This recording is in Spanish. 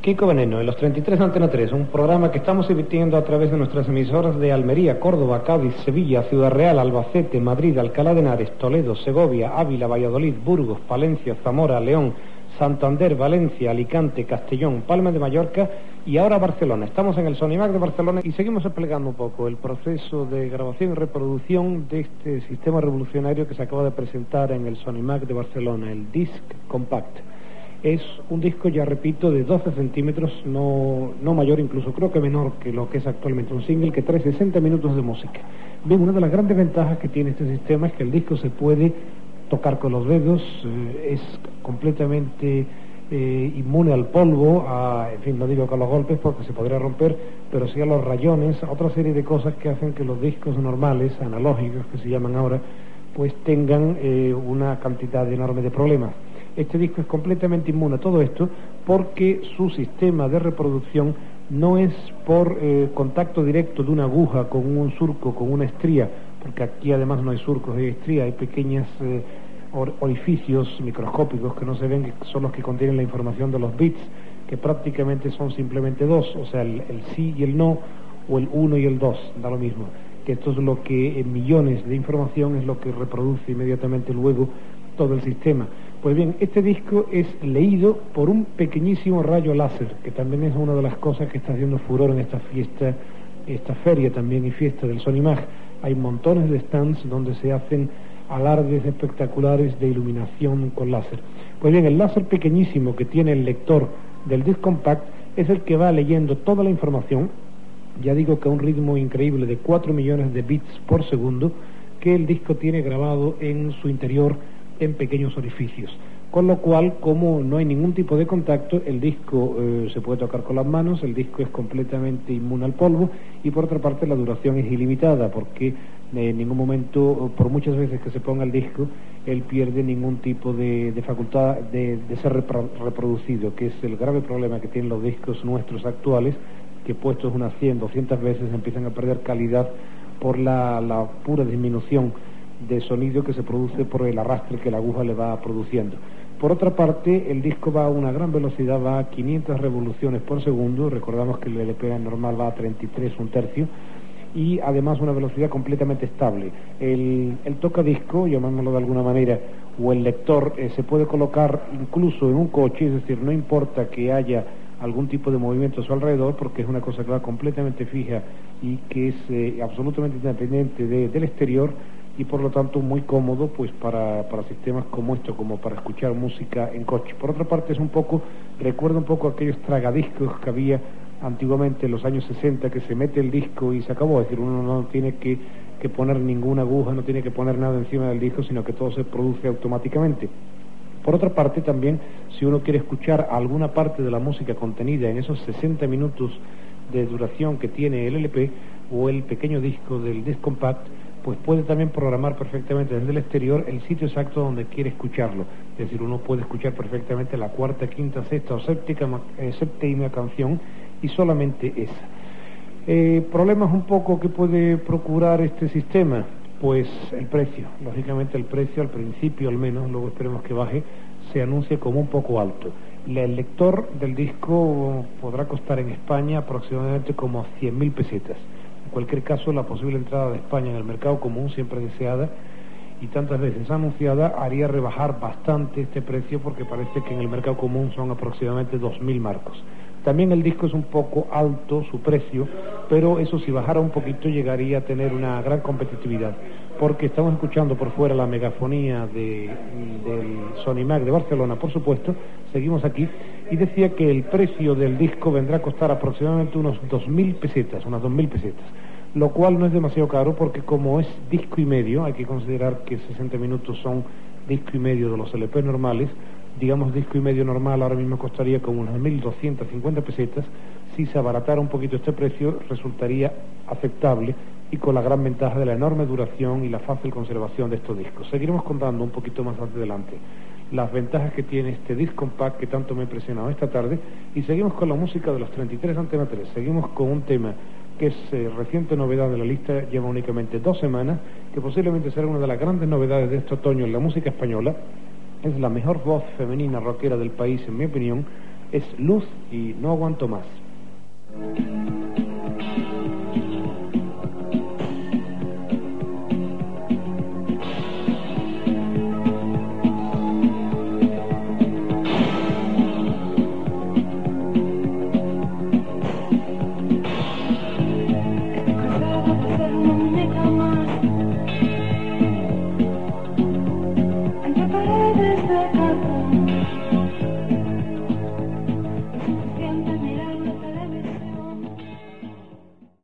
Kiko Veneno, en los 33 Antena 3, un programa que estamos emitiendo a través de nuestras emisoras de Almería, Córdoba, Cádiz, Sevilla, Ciudad Real, Albacete, Madrid, Alcalá de Henares, Toledo, Segovia, Ávila, Valladolid, Burgos, Palencia, Zamora, León, Santander, Valencia, Alicante, Castellón, Palma de Mallorca y ahora Barcelona. Estamos en el Sonimac de Barcelona y seguimos explicando un poco el proceso de grabación y reproducción de este sistema revolucionario que se acaba de presentar en el Sonimac de Barcelona, el Disc Compact. Es un disco, ya repito, de 12 centímetros, no mayor, incluso creo que menor que lo que es actualmente un single, que trae 60 minutos de música. Bien, una de las grandes ventajas que tiene este sistema es que el disco se puede tocar con los dedos, es completamente inmune al polvo, en fin, no digo que a los golpes porque se podría romper, pero sí a los rayones, a otra serie de cosas que hacen que los discos normales, analógicos que se llaman ahora, pues tengan una cantidad enorme de problemas. Este disco es completamente inmune a todo esto porque su sistema de reproducción no es por contacto directo de una aguja con un surco, con una estría, porque aquí además no hay surcos, hay estría, hay pequeños orificios microscópicos que no se ven, que son los que contienen la información de los bits, que prácticamente son simplemente dos, o sea, el sí y el no, o el 1 y el 2, da lo mismo, que esto es lo que en millones de información es lo que reproduce inmediatamente luego todo el sistema. Pues bien, este disco es leído por un pequeñísimo rayo láser, que también es una de las cosas que está haciendo furor en esta fiesta, esta feria también y fiesta del Sonimag. Hay montones de stands donde se hacen alardes espectaculares de iluminación con láser. Pues bien, el láser pequeñísimo que tiene el lector del Disc Compact es el que va leyendo toda la información, ya digo que a un ritmo increíble de 4 millones de bits por segundo, que el disco tiene grabado en su interior en pequeños orificios, con lo cual, como no hay ningún tipo de contacto, el disco se puede tocar con las manos, el disco es completamente inmune al polvo y por otra parte la duración es ilimitada porque en ningún momento, por muchas veces que se ponga el disco, él pierde ningún tipo de facultad de ser reproducido, que es el grave problema que tienen los discos nuestros actuales, que puestos unas 100, 200 veces empiezan a perder calidad por la pura disminución de sonido que se produce por el arrastre que la aguja le va produciendo. Por otra parte, el disco va a una gran velocidad, va a 500 revoluciones por segundo, recordamos que el LP normal va a 33, un tercio, y además una velocidad completamente estable. El tocadisco, llamámoslo de alguna manera, o el lector, se puede colocar incluso en un coche, es decir, no importa que haya algún tipo de movimiento a su alrededor, porque es una cosa que va completamente fija y que es absolutamente independiente del exterior, y por lo tanto muy cómodo pues para sistemas como esto, como para escuchar música en coche. Por otra parte recuerda un poco aquellos tragadiscos que había antiguamente en los años 60, que se mete el disco y se acabó, es decir, uno no tiene que poner ninguna aguja, no tiene que poner nada encima del disco, sino que todo se produce automáticamente. Por otra parte también, si uno quiere escuchar alguna parte de la música contenida en esos 60 minutos de duración que tiene el LP o el pequeño disco del Disc Compact, pues puede también programar perfectamente desde el exterior el sitio exacto donde quiere escucharlo. Es decir, uno puede escuchar perfectamente la cuarta, quinta, sexta o séptima canción y solamente esa. Problemas un poco que puede procurar este sistema, pues el precio. Lógicamente el precio al principio al menos, luego esperemos que baje, se anuncia como un poco alto. El lector del disco podrá costar en España aproximadamente como 100.000 pesetas. En cualquier caso, la posible entrada de España en el mercado común, siempre deseada y tantas veces anunciada, haría rebajar bastante este precio porque parece que en el mercado común son aproximadamente 2.000 marcos. También el disco es un poco alto, su precio, pero eso si bajara un poquito llegaría a tener una gran competitividad, porque estamos escuchando por fuera la megafonía del Sonimac de Barcelona, por supuesto, seguimos aquí, y decía que el precio del disco vendrá a costar aproximadamente unos 2.000 pesetas, unas 2.000 pesetas, lo cual no es demasiado caro porque como es disco y medio, hay que considerar que 60 minutos son disco y medio de los LP normales, digamos disco y medio normal ahora mismo costaría como unas 1.250 pesetas, si se abaratara un poquito este precio resultaría aceptable y con la gran ventaja de la enorme duración y la fácil conservación de estos discos. Seguiremos contando un poquito más adelante las ventajas que tiene este Disc Compact que tanto me ha impresionado esta tarde y seguimos con la música de los 33 Antena 3, seguimos con un tema que es reciente novedad de la lista, lleva únicamente 2 semanas, que posiblemente será una de las grandes novedades de este otoño en la música española. Es la mejor voz femenina rockera del país, en mi opinión, es Luz y No aguanto más.